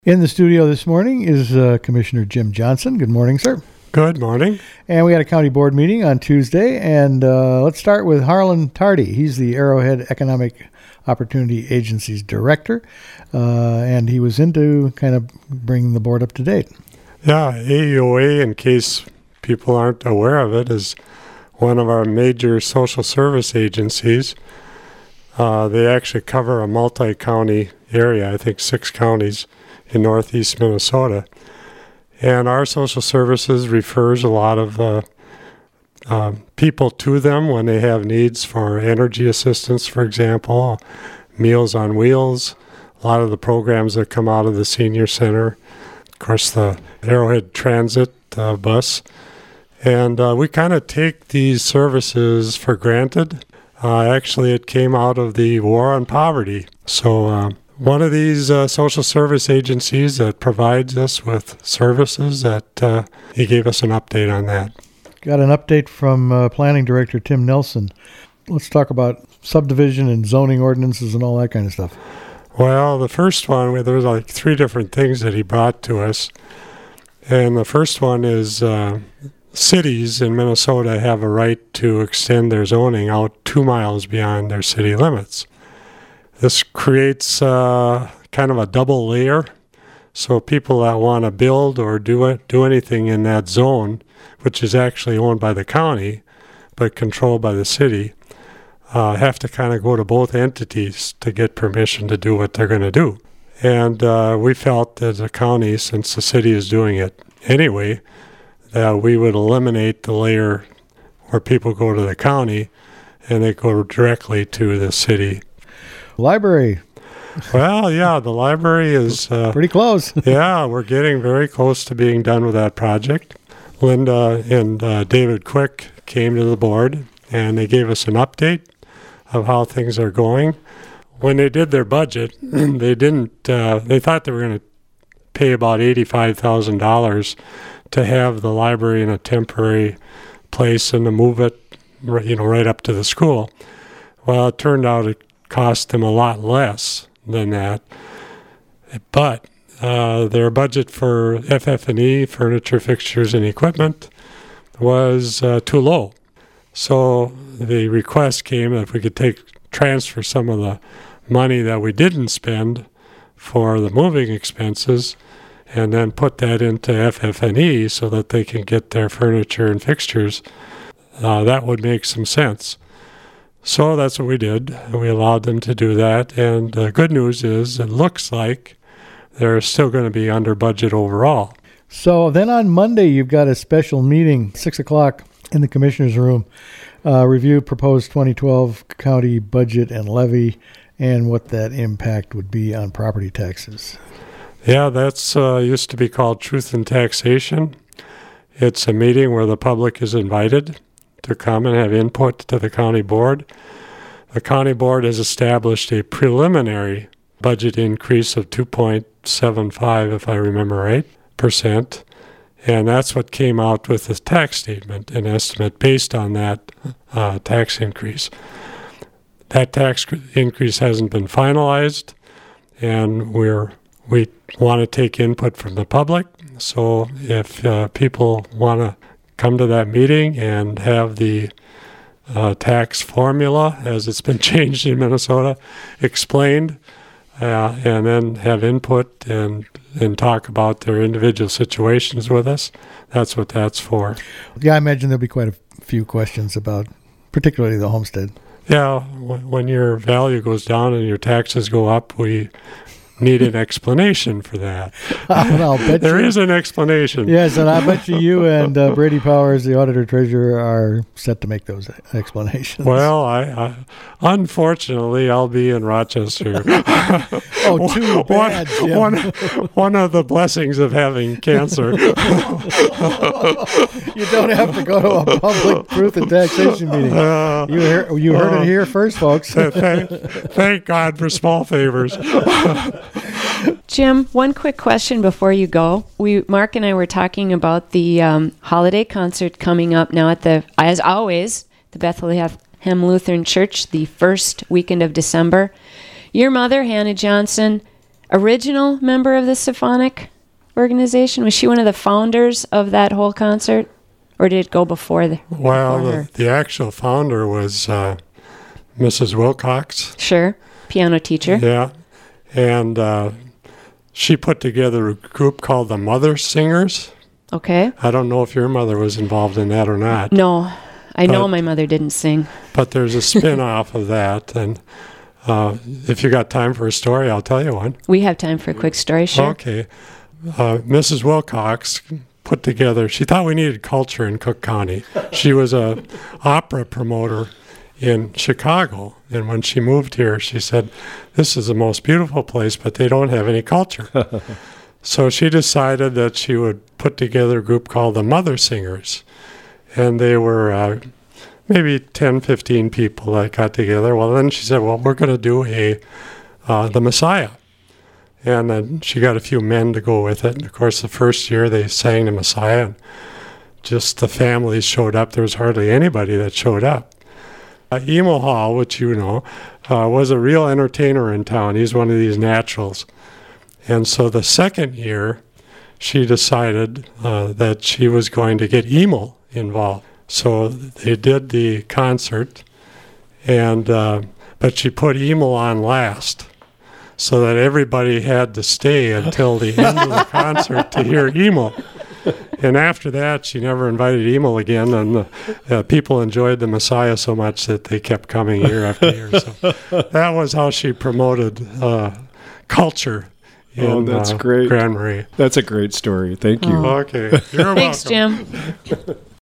In the studio this morning is Commissioner Jim Johnson. Good morning, sir. Good morning. And we had a county board meeting on Tuesday, and let's start with Harlan Tardy. He's the Arrowhead Economic Opportunity Agency's director, and he was in to kind of bring the board up to date. Yeah, AEOA, in case people aren't aware of it, is one of our major social service agencies. They actually cover a multi-county area, I think 6 counties in northeast Minnesota. And our social services refers a lot of people to them when they have needs for energy assistance, for example, Meals on Wheels, a lot of the programs that come out of the senior center, of course the Arrowhead Transit bus. And we kind of take these services for granted. Actually, it came out of the war on poverty. So one of these social service agencies that provides us with services that he gave us an update on that. Got an update from Planning Director Tim Nelson. Let's talk about subdivision and zoning ordinances and all that kind of stuff. Well, the first one, there was like 3 different things that he brought to us. And the first one is cities in Minnesota have a right to extend their zoning out 2 miles beyond their city limits. This creates kind of a double layer. So people that want to build or do anything in that zone, which is actually owned by the county but controlled by the city, have to kind of go to both entities to get permission to do what they're going to do. And we felt as a county, since the city is doing it anyway, that we would eliminate the layer where people go to the county and they go directly to the city. Library. Well, yeah, the library is pretty close. Yeah, we're getting very close to being done with that project. Linda and David Quick came to the board and they gave us an update of how things are going. When they did their budget, they thought they were going to pay about $85,000 to have the library in a temporary place and to move it, right up to the school. Well, it turned out it cost them a lot less than that. But their budget for FF&E, furniture, fixtures, and equipment, was too low. So the request came that if we could transfer some of the money that we didn't spend for the moving expenses and then put that into FF&E so that they can get their furniture and fixtures, that would make some sense. So that's what we did. We allowed them to do that. And the good news is it looks like they're still going to be under budget overall. So then on Monday, you've got a special meeting, 6 o'clock in the commissioner's room, review proposed 2012 county budget and levy and what that impact would be on property taxes. Yeah, that's used to be called Truth in Taxation. It's a meeting where the public is invited to come and have input to the county board. The county board has established a preliminary budget increase of 2.75, if I remember right, %. And that's what came out with the tax statement, an estimate based on that tax increase. That tax increase hasn't been finalized, and we want to take input from the public. So if people want to come to that meeting and have the tax formula, as it's been changed in Minnesota, explained, and then have input and talk about their individual situations with us, that's what that's for. Yeah, I imagine there'll be quite a few questions about particularly the homestead. Yeah, when your value goes down and your taxes go up, we need an explanation for that. I'll bet there is an explanation. Yes, and I bet you and Brady Powers, the auditor-treasurer, are set to make those explanations. Well, I unfortunately, I'll be in Rochester. Oh, too bad, Jim. One of the blessings of having cancer. You don't have to go to a public truth and taxation meeting. You heard it here first, folks. Thank God for small favors. Jim, one quick question before you go. Mark and I were talking about the holiday concert coming up now as always, the Bethlehem Lutheran Church, the first weekend of December. Your mother, Hannah Johnson, original member of the symphonic organization? Was she one of the founders of that whole concert? Or did it go before her? The actual founder was Mrs. Wilcox. Sure. Piano teacher. Yeah. And she put together a group called the Mother Singers. Okay. I don't know if your mother was involved in that or not. No. I know my mother didn't sing. But there's a spin-off of that. And if you got time for a story, I'll tell you one. We have time for a quick story, sure. Okay. Mrs. Wilcox put together, she thought we needed culture in Cook County. She was a opera promoter in Chicago. And when she moved here, she said, this is the most beautiful place, but they don't have any culture. So she decided that she would put together a group called the Mother Singers. And they were maybe 10, 15 people that got together. Well, then she said, well, we're going to do the Messiah. And then she got a few men to go with it. And of course, the first year they sang the Messiah, and just the families showed up. There was hardly anybody that showed up. Emil Hall, which you know, was a real entertainer in town. He's one of these naturals. And so the second year, she decided that she was going to get Emil involved. So they did the concert, and but she put Emil on last, so that everybody had to stay until the end of the concert to hear Emil. And after that, she never invited Emil again, and people enjoyed the Messiah so much that they kept coming year after year. So that was how she promoted culture in that's great. Grand Marais. That's a great story. Thank you. Okay. You're Thanks, welcome. Jim.